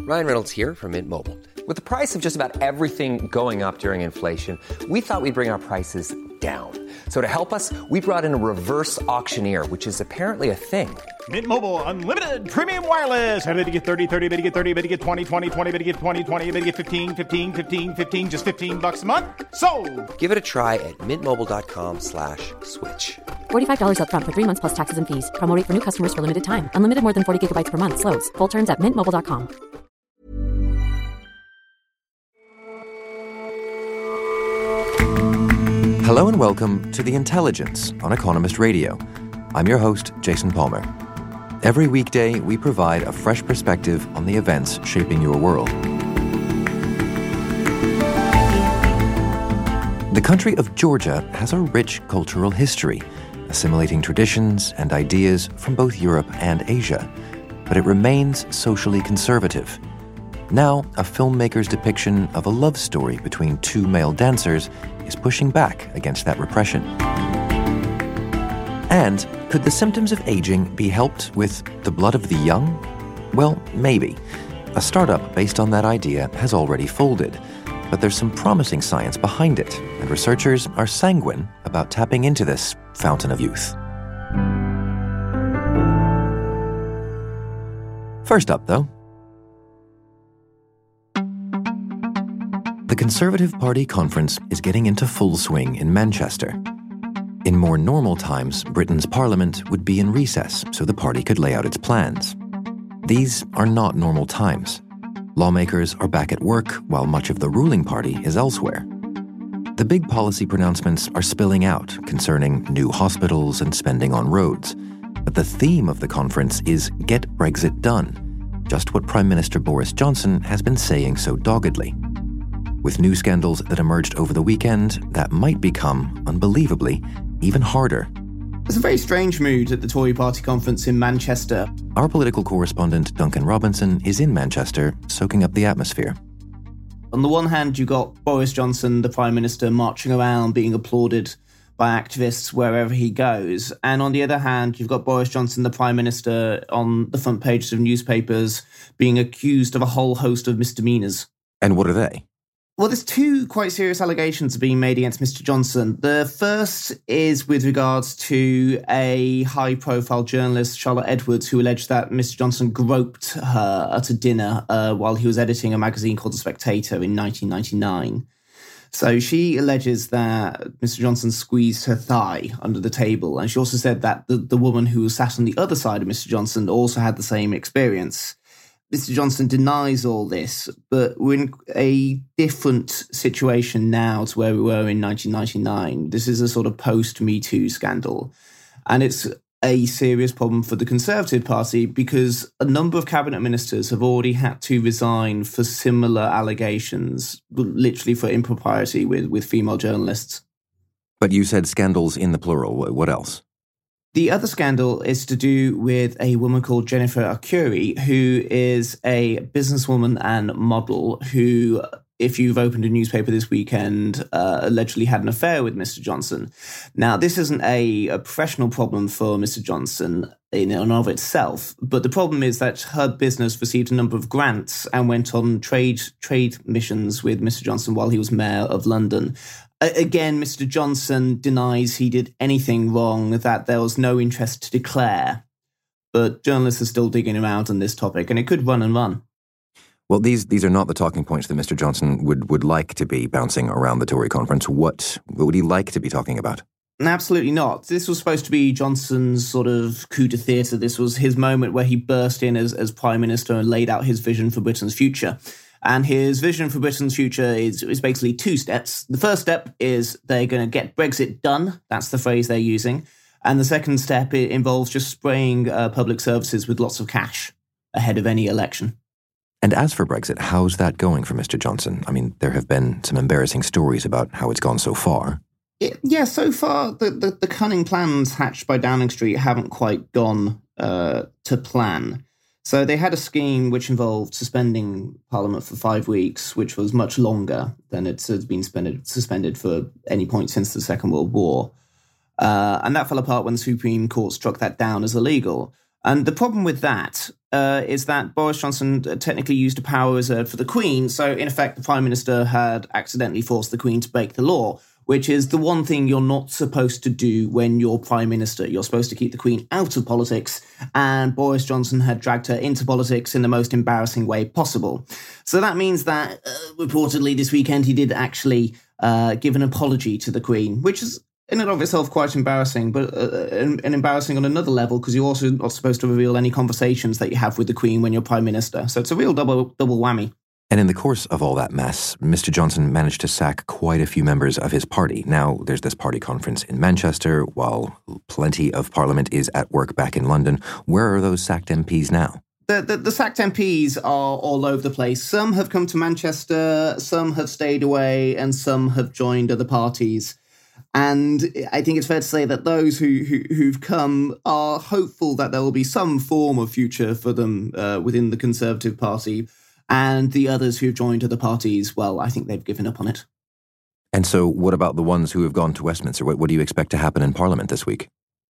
Ryan Reynolds here from Mint Mobile. With the price of just about everything going up during inflation, we thought we'd bring our prices down. So to help us, we brought in a reverse auctioneer, which is apparently a thing. Mint Mobile Unlimited Premium Wireless. How to get 30, 30, bit to get 30, bit to get 20, 20, 20, bit to get 20, 20, bit to get 15, 15, 15, 15, just $15 a month? Sold! Give it a try at mintmobile.com/switch. $45 up front for 3 months plus taxes and fees. Promo rate for new customers for limited time. Unlimited more than 40 gigabytes per month. Slows full terms at mintmobile.com. Hello and welcome to The Intelligence on Economist Radio. I'm your host, Jason Palmer. Every weekday, we provide a fresh perspective on the events shaping your world. The country of Georgia has a rich cultural history, assimilating traditions and ideas from both Europe and Asia, but it remains socially conservative. Now, a filmmaker's depiction of a love story between two male dancers is pushing back against that repression. And could the symptoms of aging be helped with the blood of the young? Well, maybe. A startup based on that idea has already folded, but there's some promising science behind it, and researchers are sanguine about tapping into this fountain of youth. First up, though, the Conservative Party conference is getting into full swing in Manchester. In more normal times, Britain's parliament would be in recess so the party could lay out its plans. These are not normal times. Lawmakers are back at work while much of the ruling party is elsewhere. The big policy pronouncements are spilling out concerning new hospitals and spending on roads. But the theme of the conference is Get Brexit Done, just what Prime Minister Boris Johnson has been saying so doggedly. With new scandals that emerged over the weekend, that might become, unbelievably, even harder. There's a very strange mood at the Tory party conference in Manchester. Our political correspondent, Duncan Robinson, is in Manchester, soaking up the atmosphere. On the one hand, you got Boris Johnson, the Prime Minister, marching around being applauded by activists wherever he goes. And on the other hand, you've got Boris Johnson, the Prime Minister, on the front pages of newspapers being accused of a whole host of misdemeanours. And what are they? Well, there's two quite serious allegations being made against Mr. Johnson. The first is with regards to a high-profile journalist, Charlotte Edwards, who alleged that Mr. Johnson groped her at a dinner while he was editing a magazine called The Spectator in 1999. So she alleges that Mr. Johnson squeezed her thigh under the table. And she also said that the woman who was sat on the other side of Mr. Johnson also had the same experience. Mr. Johnson denies all this, but we're in a different situation now to where we were in 1999. This is a sort of post-Me Too scandal. And it's a serious problem for the Conservative Party because a number of cabinet ministers have already had to resign for similar allegations, literally for impropriety with female journalists. But you said scandals in the plural. What else? The other scandal is to do with a woman called Jennifer Arcuri, who is a businesswoman and model who, if you've opened a newspaper this weekend, allegedly had an affair with Mr. Johnson. Now, this isn't a professional problem for Mr. Johnson in and of itself, but the problem is that her business received a number of grants and went on trade missions with Mr. Johnson while he was mayor of London. Again, Mr. Johnson denies he did anything wrong, that there was no interest to declare. But journalists are still digging around on this topic, and it could run and run. Well, these are not the talking points that Mr. Johnson would like to be bouncing around the Tory conference. What would he like to be talking about? Absolutely not. This was supposed to be Johnson's sort of coup de theatre. This was his moment where he burst in as Prime Minister and laid out his vision for Britain's future. And his vision for Britain's future is basically two steps. The first step is they're going to get Brexit done. That's the phrase they're using. And the second step involves just spraying public services with lots of cash ahead of any election. And as for Brexit, how's that going for Mr. Johnson? I mean, there have been some embarrassing stories about how it's gone so far. Yeah, so far, the cunning plans hatched by Downing Street haven't quite gone to plan. So they had a scheme which involved suspending Parliament for 5 weeks, which was much longer than it has been suspended for any point since the Second World War. And that fell apart when the Supreme Court struck that down as illegal. And the problem with that is that Boris Johnson technically used a power reserved for the Queen. So, in effect, the Prime Minister had accidentally forced the Queen to break the law, which is the one thing you're not supposed to do when you're Prime Minister. You're supposed to keep the Queen out of politics, and Boris Johnson had dragged her into politics in the most embarrassing way possible. So that means that, reportedly this weekend, he did actually give an apology to the Queen, which is in and of itself quite embarrassing, but and embarrassing on another level, because you're also not supposed to reveal any conversations that you have with the Queen when you're Prime Minister. So it's a real double whammy. And in the course of all that mess, Mr. Johnson managed to sack quite a few members of his party. Now, there's this party conference in Manchester, while plenty of Parliament is at work back in London. Where are those sacked MPs now? The sacked MPs are all over the place. Some have come to Manchester, some have stayed away, and some have joined other parties. And I think it's fair to say that those who've come are hopeful that there will be some form of future for them within the Conservative Party. And the others who've joined other parties, well, I think they've given up on it. And so what about the ones who have gone to Westminster? What do you expect to happen in Parliament this week?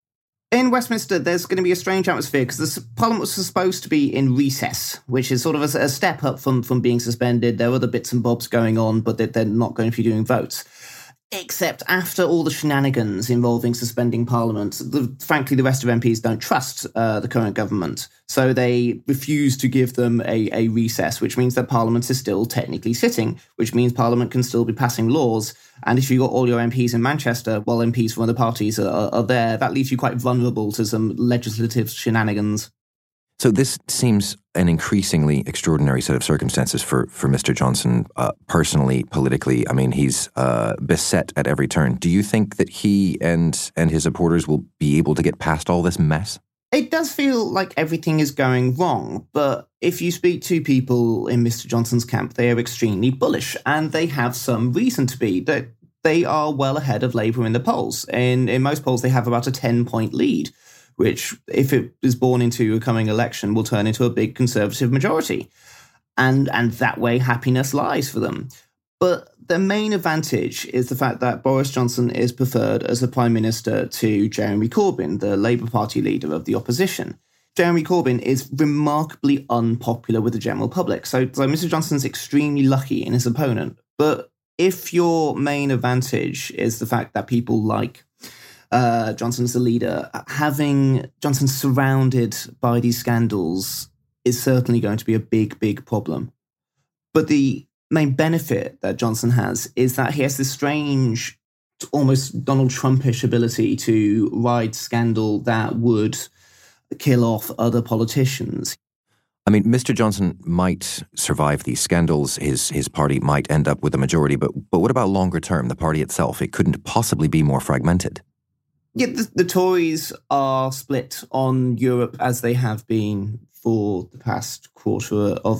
In Westminster, there's going to be a strange atmosphere because the Parliament was supposed to be in recess, which is sort of a step up from being suspended. There are other bits and bobs going on, but they're not going to be doing votes. Except after all the shenanigans involving suspending Parliament, frankly, the rest of MPs don't trust the current government. So they refuse to give them a recess, which means that Parliament is still technically sitting, which means Parliament can still be passing laws. And if you've got all your MPs in Manchester, while MPs from other parties are there, that leaves you quite vulnerable to some legislative shenanigans. So this seems an increasingly extraordinary set of circumstances for Mr. Johnson, personally, politically. I mean, he's beset at every turn. Do you think that he and his supporters will be able to get past all this mess? It does feel like everything is going wrong, but if you speak to people in Mr. Johnson's camp, they are extremely bullish, and they have some reason to be. That they are well ahead of Labour in the polls. In most polls, they have about a 10-point lead, which, if it is born into a coming election, will turn into a big Conservative majority. And that way, happiness lies for them. But the main advantage is the fact that Boris Johnson is preferred as a Prime Minister to Jeremy Corbyn, the Labour Party leader of the opposition. Jeremy Corbyn is remarkably unpopular with the general public, so Mr. Johnson's extremely lucky in his opponent. But if your main advantage is the fact that people like Johnson as the leader, having Johnson surrounded by these scandals is certainly going to be a big, big problem. But the main benefit that Johnson has is that he has this strange, almost Donald Trumpish ability to ride scandal that would kill off other politicians. I mean, Mr. Johnson might survive these scandals. His party might end up with a majority. But what about longer term, the party itself? It couldn't possibly be more fragmented. Yeah, the Tories are split on Europe as they have been for the past quarter of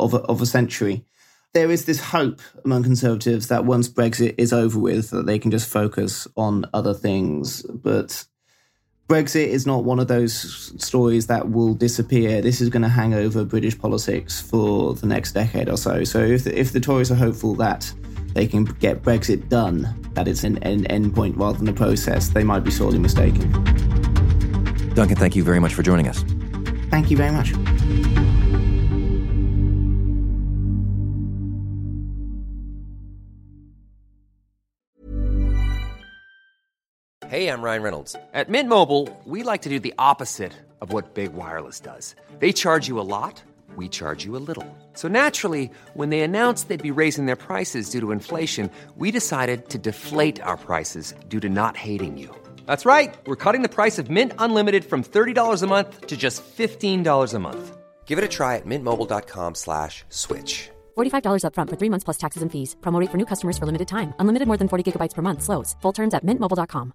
a century. There is this hope among Conservatives that once Brexit is over with, that they can just focus on other things. But Brexit is not one of those stories that will disappear. This is going to hang over British politics for the next decade or so. So if the Tories are hopeful that they can get Brexit done, that it's an end point rather than a process, they might be sorely mistaken. Duncan, thank you very much for joining us. Thank you very much. Hey, I'm Ryan Reynolds. At Mint Mobile, we like to do the opposite of what Big Wireless does. They charge you a lot, we charge you a little. So naturally, when they announced they'd be raising their prices due to inflation, we decided to deflate our prices due to not hating you. That's right. We're cutting the price of Mint Unlimited from $30 a month to just $15 a month. Give it a try at mintmobile.com/switch. $45 up front for 3 months plus taxes and fees. Promo rate for new customers for limited time. Unlimited more than 40 gigabytes per month. Slows full terms at mintmobile.com.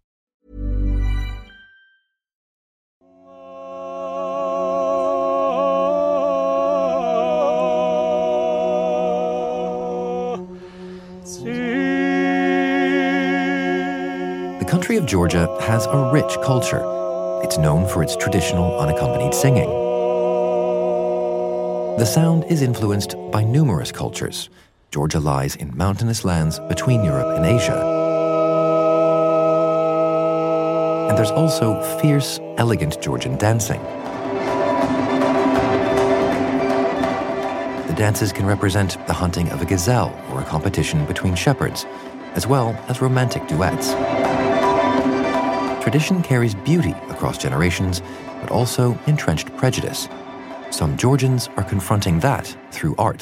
The country of Georgia has a rich culture. It's known for its traditional unaccompanied singing. The sound is influenced by numerous cultures. Georgia lies in mountainous lands between Europe and Asia. And there's also fierce, elegant Georgian dancing. dances can represent the hunting of a gazelle or a competition between shepherds, as well as romantic duets. Tradition carries beauty across generations, but also entrenched prejudice. Some Georgians are confronting that through art.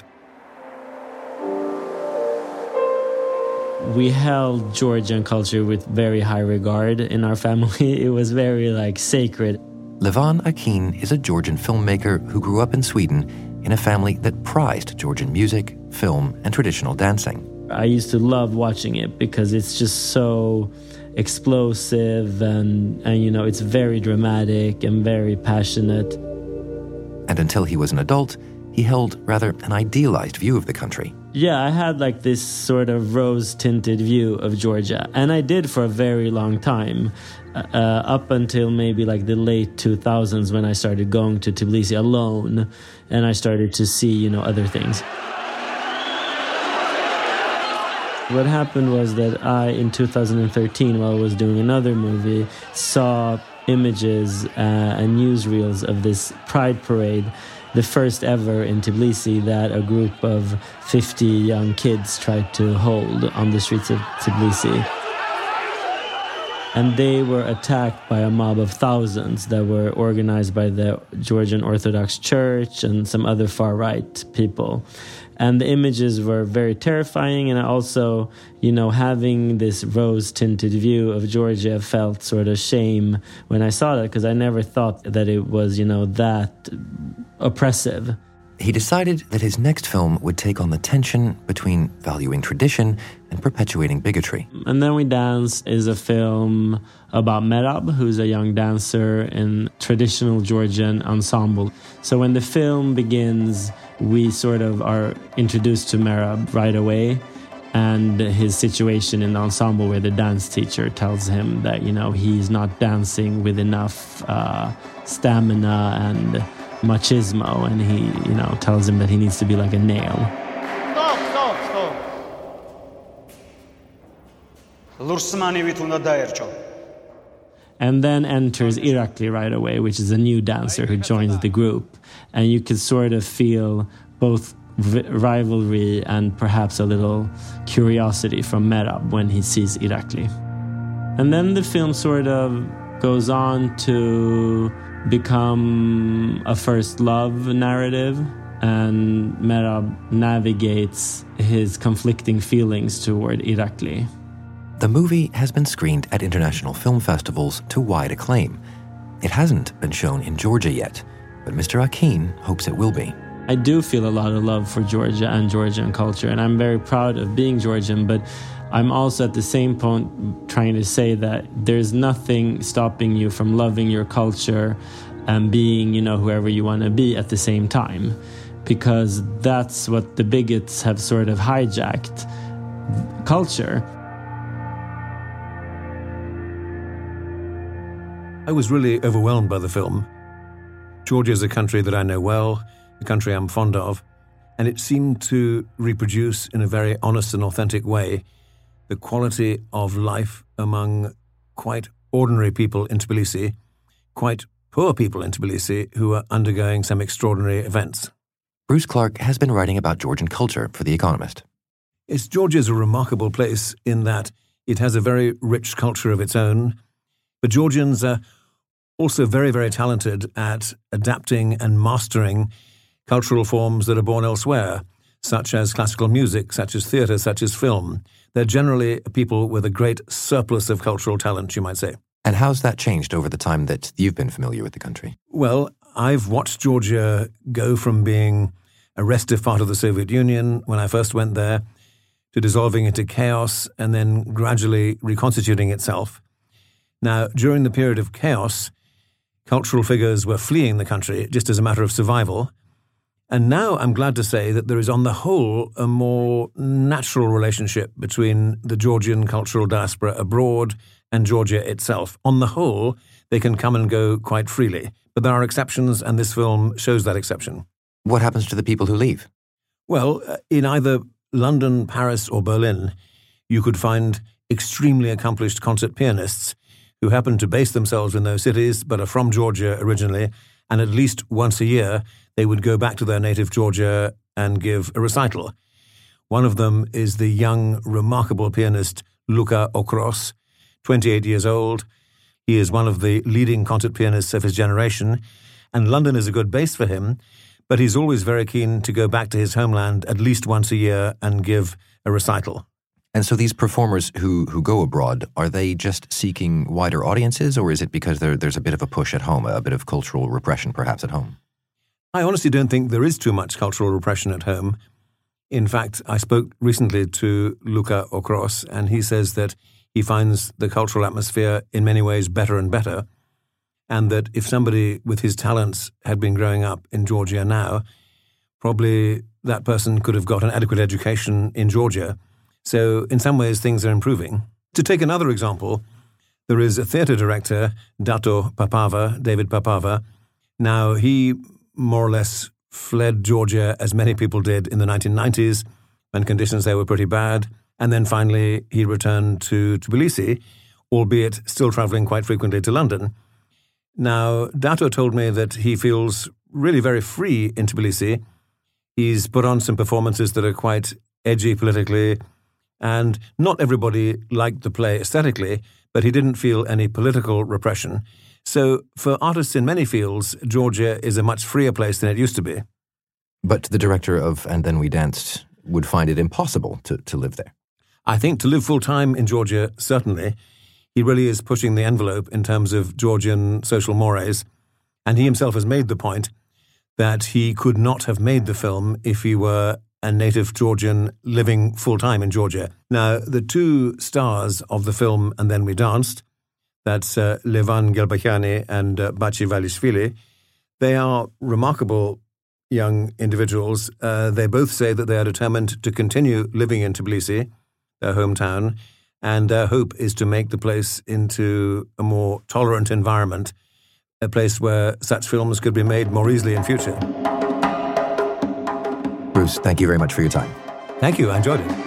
We held Georgian culture with very high regard in our family. It was very sacred. Levan Akin is a Georgian filmmaker who grew up in Sweden in a family that prized Georgian music, film, and traditional dancing. I used to love watching it because it's just so explosive and it's very dramatic and very passionate. And until he was an adult, he held rather an idealized view of the country. Yeah, I had this sort of rose-tinted view of Georgia. And I did for a very long time, up until maybe the late 2000s when I started going to Tbilisi alone and I started to see, other things. What happened was that I, in 2013, while I was doing another movie, saw images and newsreels of this Pride Parade, the first ever in Tbilisi, that a group of 50 young kids tried to hold on the streets of Tbilisi. And they were attacked by a mob of thousands that were organized by the Georgian Orthodox Church and some other far-right people. And the images were very terrifying, and I also, having this rose-tinted view of Georgia, felt sort of shame when I saw that, because I never thought that it was, that oppressive. He decided that his next film would take on the tension between valuing tradition and perpetuating bigotry. And Then We Dance is a film about Merab, who's a young dancer in traditional Georgian ensemble. So when the film begins, we sort of are introduced to Merab right away, and his situation in the ensemble where the dance teacher tells him that, he's not dancing with enough stamina and machismo, and he, tells him that he needs to be like a nail. Stop. And then enters Irakli right away, which is a new dancer who joins the group. And you could sort of feel both rivalry and perhaps a little curiosity from Merab when he sees Irakli. And then the film sort of goes on to become a first love narrative, and Merab navigates his conflicting feelings toward Irakli. The movie has been screened at international film festivals to wide acclaim. It hasn't been shown in Georgia yet, but Mr. Akin hopes it will be. I do feel a lot of love for Georgia and Georgian culture, and I'm very proud of being Georgian, but I'm also at the same point trying to say that there's nothing stopping you from loving your culture and being, whoever you want to be at the same time, because that's what the bigots have sort of hijacked culture. I was really overwhelmed by the film. Georgia is a country that I know well, a country I'm fond of, and it seemed to reproduce in a very honest and authentic way the quality of life among quite ordinary people in Tbilisi, quite poor people in Tbilisi who are undergoing some extraordinary events. Bruce Clark has been writing about Georgian culture for The Economist. Georgia is a remarkable place in that it has a very rich culture of its own, but Georgians are also very, very talented at adapting and mastering cultural forms that are born elsewhere, such as classical music, such as theatre, such as film. They're generally people with a great surplus of cultural talent, you might say. And how's that changed over the time that you've been familiar with the country? Well, I've watched Georgia go from being a restive part of the Soviet Union when I first went there to dissolving into chaos and then gradually reconstituting itself. Now, during the period of chaos, cultural figures were fleeing the country just as a matter of survival. And now I'm glad to say that there is, on the whole, a more natural relationship between the Georgian cultural diaspora abroad and Georgia itself. On the whole, they can come and go quite freely. But there are exceptions, and this film shows that exception. What happens to the people who leave? Well, in either London, Paris, or Berlin, you could find extremely accomplished concert pianists who happen to base themselves in those cities but are from Georgia originally, and at least once a year they would go back to their native Georgia and give a recital. One of them is the young, remarkable pianist Luca Okros, 28 years old. He is one of the leading concert pianists of his generation, and London is a good base for him, but he's always very keen to go back to his homeland at least once a year and give a recital. And so these performers who go abroad, are they just seeking wider audiences, or is it because there's a bit of a push at home, a bit of cultural repression perhaps at home? I honestly don't think there is too much cultural repression at home. In fact, I spoke recently to Luca Okros, and he says that he finds the cultural atmosphere in many ways better and better, and that if somebody with his talents had been growing up in Georgia now, probably that person could have got an adequate education in Georgia. So in some ways, things are improving. To take another example, there is a theatre director, Dato Papava, David Papava. Now, he more or less fled Georgia, as many people did in the 1990s, when conditions there were pretty bad. And then finally, he returned to Tbilisi, albeit still traveling quite frequently to London. Now, Dato told me that he feels really very free in Tbilisi. He's put on some performances that are quite edgy politically, and not everybody liked the play aesthetically, but he didn't feel any political repression. So for artists in many fields, Georgia is a much freer place than it used to be. But the director of And Then We Danced would find it impossible to live there. I think to live full-time in Georgia, certainly. He really is pushing the envelope in terms of Georgian social mores, and he himself has made the point that he could not have made the film if he were a native Georgian living full-time in Georgia. Now, the two stars of the film And Then We Danced, that's Levan Gelbakiani and Bachi Valishvili, they are remarkable young individuals. They both say that they are determined to continue living in Tbilisi, their hometown, and their hope is to make the place into a more tolerant environment, a place where such films could be made more easily in future. Bruce, thank you very much for your time. Thank you, I enjoyed it.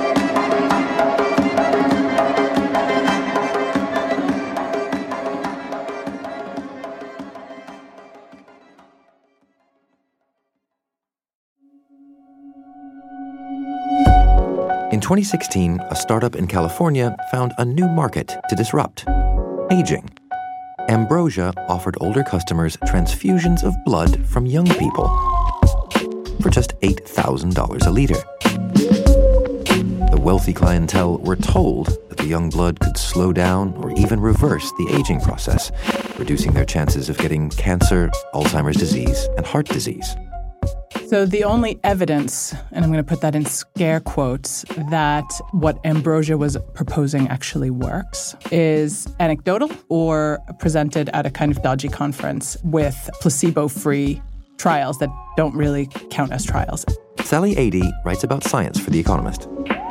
In 2016, a startup in California found a new market to disrupt: aging. Ambrosia offered older customers transfusions of blood from young people for just $8,000 a liter. The wealthy clientele were told that the young blood could slow down or even reverse the aging process, reducing their chances of getting cancer, Alzheimer's disease, and heart disease. So the only evidence, and I'm going to put that in scare quotes, that what Ambrosia was proposing actually works is anecdotal or presented at a kind of dodgy conference with placebo-free trials that don't really count as trials. Sally Adee writes about science for The Economist.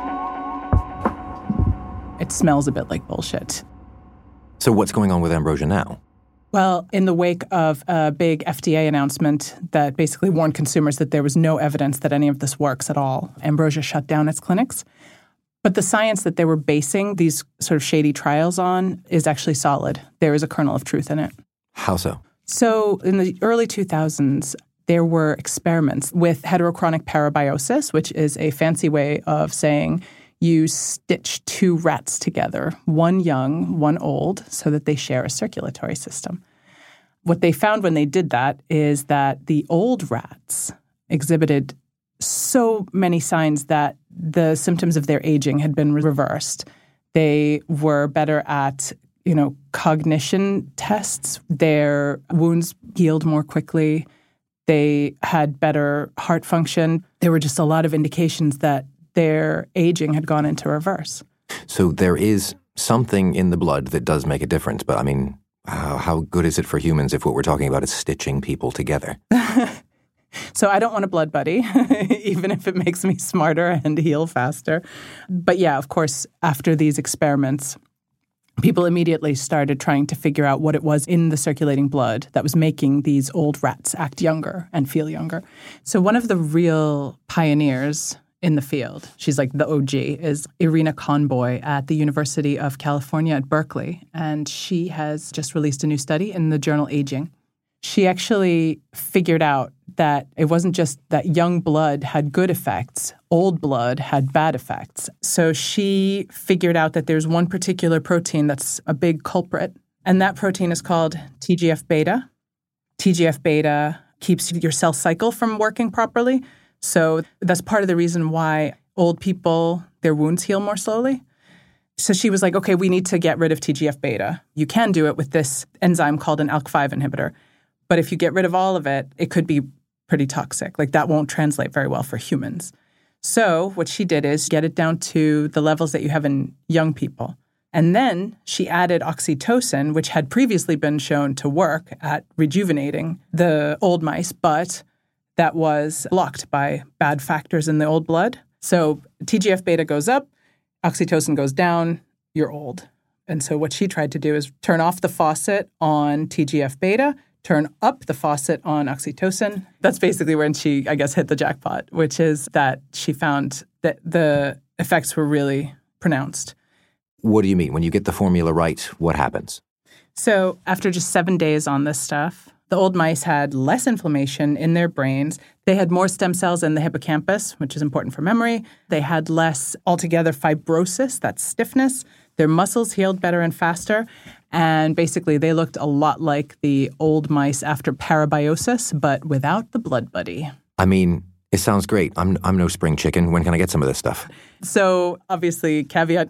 It smells a bit like bullshit. So what's going on with Ambrosia now? Well, in the wake of a big FDA announcement that basically warned consumers that there was no evidence that any of this works at all, Ambrosia shut down its clinics. But the science that they were basing these sort of shady trials on is actually solid. There is a kernel of truth in it. How so? So in the early 2000s, there were experiments with heterochronic parabiosis, which is a fancy way of saying you stitch two rats together, one young, one old, so that they share a circulatory system. What they found when they did that is that the old rats exhibited so many signs that the symptoms of their aging had been reversed. They were better at, cognition tests. Their wounds healed more quickly. They had better heart function. There were just a lot of indications that their aging had gone into reverse. So there is something in the blood that does make a difference, but how good is it for humans if what we're talking about is stitching people together? So I don't want a blood buddy, even if it makes me smarter and heal faster. But yeah, of course, after these experiments, people immediately started trying to figure out what it was in the circulating blood that was making these old rats act younger and feel younger. So one of the real pioneers in the field, she's like the OG, is Irina Conboy at the University of California at Berkeley. And she has just released a new study in the journal Aging. she actually figured out that it wasn't just that young blood had good effects, old blood had bad effects. So she figured out that there's one particular protein that's a big culprit, and that protein is called TGF-beta. TGF-beta keeps your cell cycle from working properly. So that's part of the reason why old people, their wounds heal more slowly. So she was like, okay, we need to get rid of TGF-beta. You can do it with this enzyme called an ALK5 inhibitor. But if you get rid of all of it, it could be pretty toxic. Like that won't translate very well for humans. So what she did is get it down to the levels that you have in young people. And then she added oxytocin, which had previously been shown to work at rejuvenating the old mice, but that was blocked by bad factors in the old blood. So TGF-beta goes up, oxytocin goes down, you're old. And so what she tried to do is turn off the faucet on TGF-beta, turn up the faucet on oxytocin. That's basically when she, I guess, hit the jackpot, which is that she found that the effects were really pronounced. What do you mean? When you get the formula right, what happens? So after just 7 days on this stuff, the old mice had less inflammation in their brains. They had more stem cells in the hippocampus, which is important for memory. They had less altogether fibrosis, that's stiffness. Their muscles healed better and faster. And basically, they looked a lot like the old mice after parabiosis, but without the blood buddy. I mean, it sounds great. I'm no spring chicken. When can I get some of this stuff? So obviously, caveat.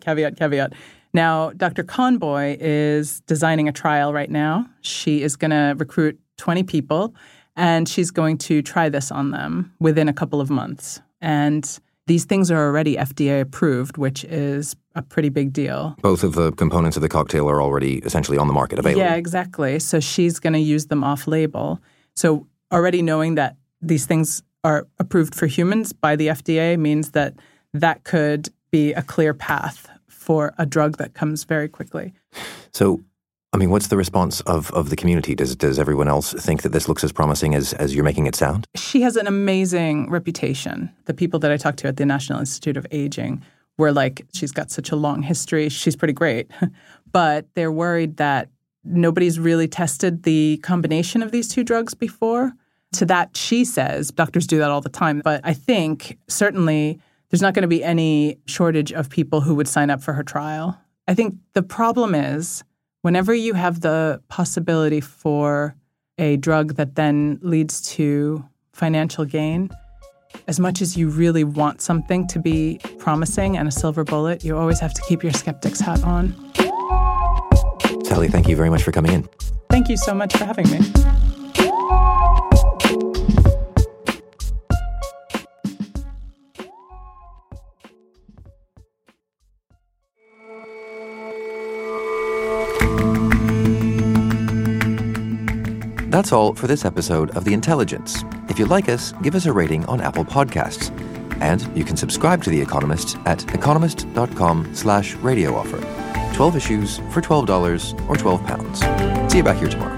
Now, Dr. Conboy is designing a trial right now. She is going to recruit 20 people, and she's going to try this on them within a couple of months. And these things are already FDA approved, which is a pretty big deal. Both of the components of the cocktail are already essentially on the market, available. Yeah, exactly. So she's going to use them off-label. So already knowing that these things are approved for humans by the FDA means that that could be a clear path for a drug that comes very quickly. So, I mean, what's the response of the community? Does everyone else think that this looks as promising as you're making it sound? She has an amazing reputation. The people that I talked to at the National Institute of Aging were like, she's got such a long history. She's pretty great. But they're worried that nobody's really tested the combination of these two drugs before. To that, she says, doctors do that all the time. But I think certainly there's not going to be any shortage of people who would sign up for her trial. I think the problem is whenever you have the possibility for a drug that then leads to financial gain, as much as you really want something to be promising and a silver bullet, you always have to keep your skeptic's hat on. Sally, thank you very much for coming in. Thank you so much for having me. That's all for this episode of The Intelligence. If you like us, give us a rating on Apple Podcasts. And you can subscribe to The Economist at economist.com/radio offer. 12 issues for $12 or £12. See you back here tomorrow.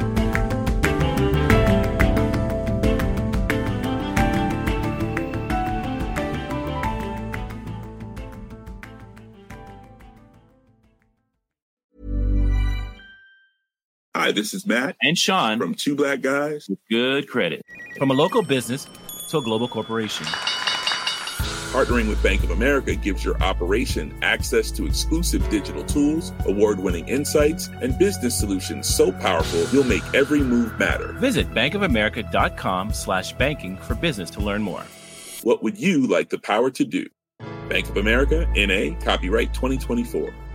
Hi, this is Matt and Sean from Two Black Guys with Good Credit. From a local business to a global corporation. Partnering with Bank of America gives your operation access to exclusive digital tools, award-winning insights, and business solutions so powerful you'll make every move matter. Visit bankofamerica.com/banking for business to learn more. What would you like the power to do? Bank of America, N.A., copyright 2024.